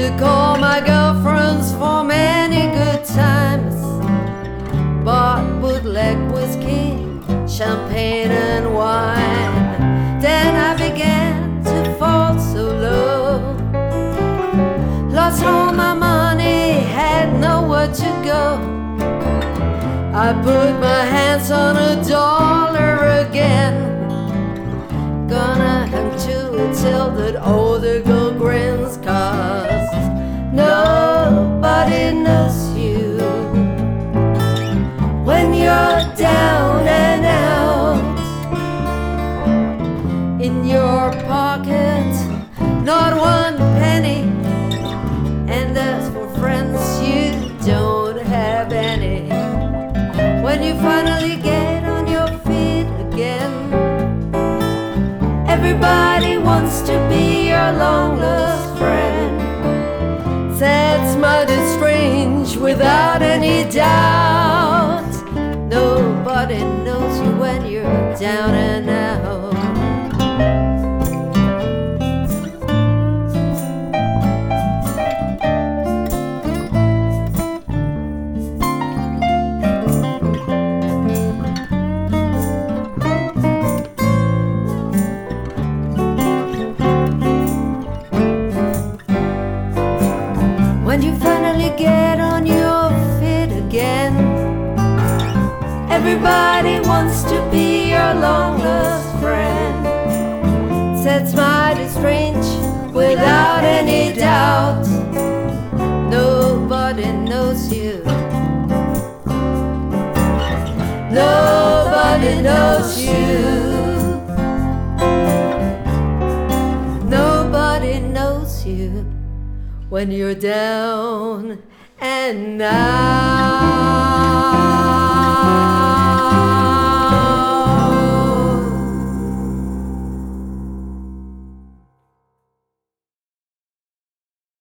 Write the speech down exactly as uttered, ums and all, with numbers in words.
to call my girlfriends for many good times. Bought bootleg whiskey, champagne and wine. Then I began to fall so low. Lost all my money, had nowhere to go. I put my hands on a dollar again. Gonna hang to it till that older girl grins, 'cause nobody knows you when you're down and out. In your pocket, not one penny, and as for friends, you don't have any. When you finally get on your feet again, everybody wants to be your long-lost friend. That's mighty strange without any doubt. Nobody knows you when you're down and out. When you finally get on your feet again, everybody wants to be your long-lost friend. That's mighty strange without any doubt. Nobody knows you. Nobody knows you. Nobody knows you when you're down and out.